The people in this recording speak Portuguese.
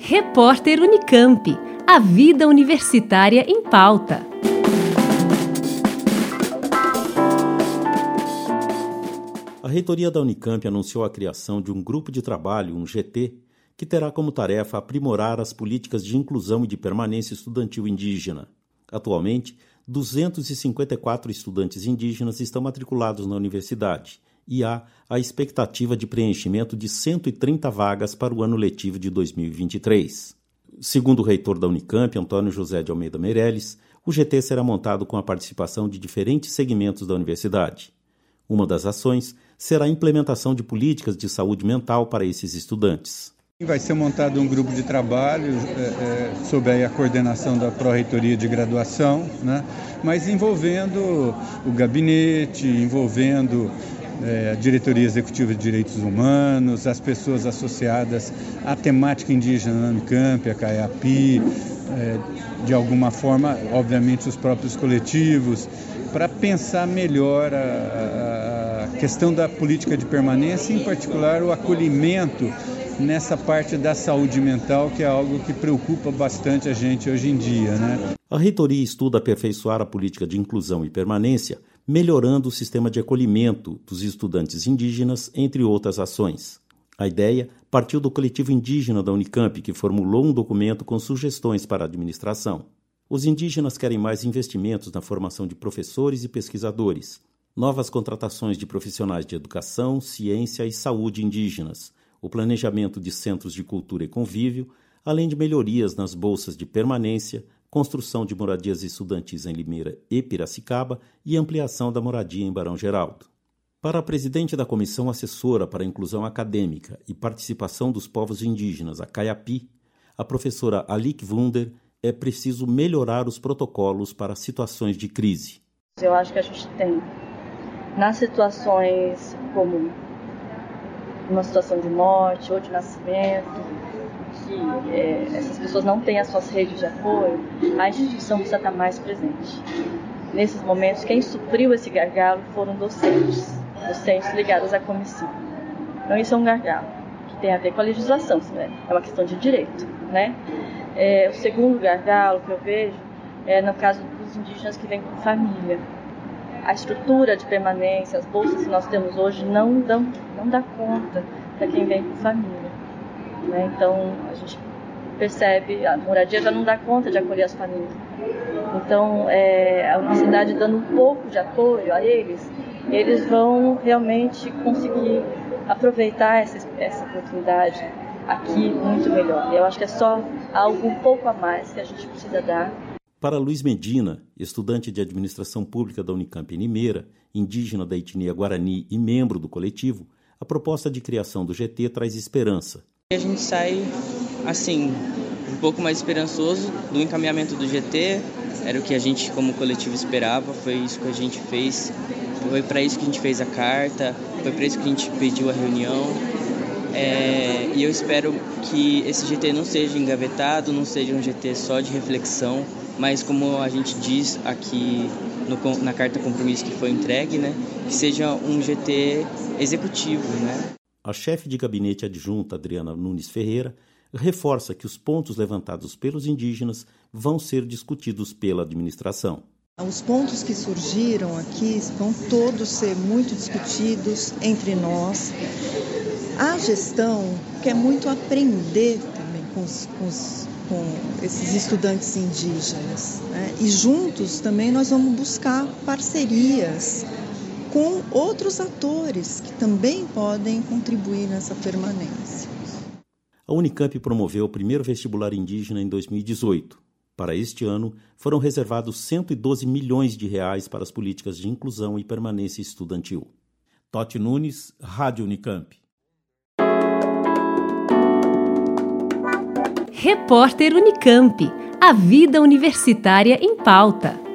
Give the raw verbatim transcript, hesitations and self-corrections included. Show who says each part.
Speaker 1: Repórter Unicamp. A vida universitária em pauta.
Speaker 2: A reitoria da Unicamp anunciou a criação de um grupo de trabalho, um G T, que terá como tarefa aprimorar as políticas de inclusão e de permanência estudantil indígena. Atualmente, duzentos e cinquenta e quatro estudantes indígenas estão matriculados na universidade e há a expectativa de preenchimento de cento e trinta vagas para o ano letivo de dois mil e vinte e três. Segundo o reitor da Unicamp, Antônio José de Almeida Meirelles, o G T será montado com a participação de diferentes segmentos da universidade. Uma das ações será a implementação de políticas de saúde mental para esses estudantes.
Speaker 3: Vai ser montado um grupo de trabalho é, é, sob a coordenação da Pró-Reitoria de Graduação, né? Mas envolvendo o gabinete, envolvendo é, a Diretoria Executiva de Direitos Humanos, as pessoas associadas à temática indígena na Unicamp, a Caiapi, é, de alguma forma, obviamente, os próprios coletivos, para pensar melhor a, a questão da política de permanência, em particular o acolhimento nessa parte da saúde mental, que é algo que preocupa bastante a gente hoje em dia, né?
Speaker 2: A reitoria estuda aperfeiçoar a política de inclusão e permanência, melhorando o sistema de acolhimento dos estudantes indígenas, entre outras ações. A ideia partiu do coletivo indígena da Unicamp, que formulou um documento com sugestões para a administração. Os indígenas querem mais investimentos na formação de professores e pesquisadores, novas contratações de profissionais de educação, ciência e saúde indígenas, o planejamento de centros de cultura e convívio, além de melhorias nas bolsas de permanência, construção de moradias estudantis em Limeira e Piracicaba e ampliação da moradia em Barão Geraldo. Para a presidente da Comissão Assessora para a Inclusão Acadêmica e Participação dos Povos Indígenas, a Caiapi, a professora Alick Wunder, é preciso melhorar os protocolos para situações de crise.
Speaker 4: Eu acho que a gente tem, nas situações como uma situação de morte ou de nascimento, que é, essas pessoas não têm as suas redes de apoio, a instituição precisa estar mais presente. Nesses momentos, quem supriu esse gargalo foram docentes, docentes ligados à comissão. Então isso é um gargalo que tem a ver com a legislação, né? É uma questão de direito, né? É, o segundo gargalo que eu vejo é no caso dos indígenas que vêm com família. A estrutura de permanência, as bolsas que nós temos hoje não dão, não dá conta para quem vem com família, né? Então a gente percebe, a moradia já não dá conta de acolher as famílias. Então é, a universidade dando um pouco de apoio a eles, eles vão realmente conseguir aproveitar essa, essa oportunidade aqui muito melhor. E eu acho que é só algo um pouco a mais que a gente precisa dar.
Speaker 2: Para Luiz Medina, estudante de Administração Pública da Unicamp em Limeira, indígena da etnia Guarani e membro do coletivo, a proposta de criação do G T traz esperança.
Speaker 5: A gente sai, assim, um pouco mais esperançoso do encaminhamento do G T, era o que a gente como coletivo esperava, foi isso que a gente fez, foi para isso que a gente fez a carta, foi para isso que a gente pediu a reunião. É, e eu espero que esse G T não seja engavetado, não seja um G T só de reflexão, mas como a gente diz aqui no, na carta compromisso que foi entregue, né, que seja um G T executivo, né?
Speaker 2: A chefe de gabinete adjunta, Adriana Nunes Ferreira, reforça que os pontos levantados pelos indígenas vão ser discutidos pela administração.
Speaker 6: Os pontos que surgiram aqui vão todos ser muito discutidos entre nós. A gestão quer muito aprender também com, os, com, os, com esses estudantes indígenas, né? E juntos também nós vamos buscar parcerias com outros atores que também podem contribuir nessa permanência.
Speaker 2: A Unicamp promoveu o primeiro vestibular indígena em dois mil e dezoito. Para este ano, foram reservados cento e doze milhões de reais para as políticas de inclusão e permanência estudantil. Totti Nunes, Rádio Unicamp.
Speaker 1: Repórter Unicamp. A vida universitária em pauta.